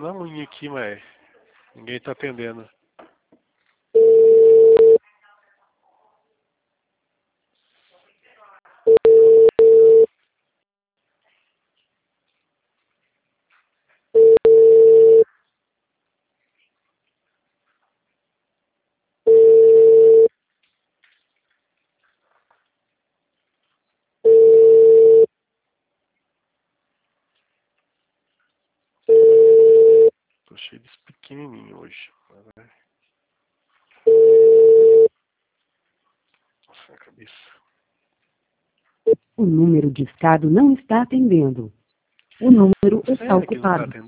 na unha aqui, mas ninguém tá atendendo. Tô cheio desse pequenininho hoje. Nossa, minha cabeça. O número discado não está atendendo. O número está Sério que não tá ocupado. atendendo?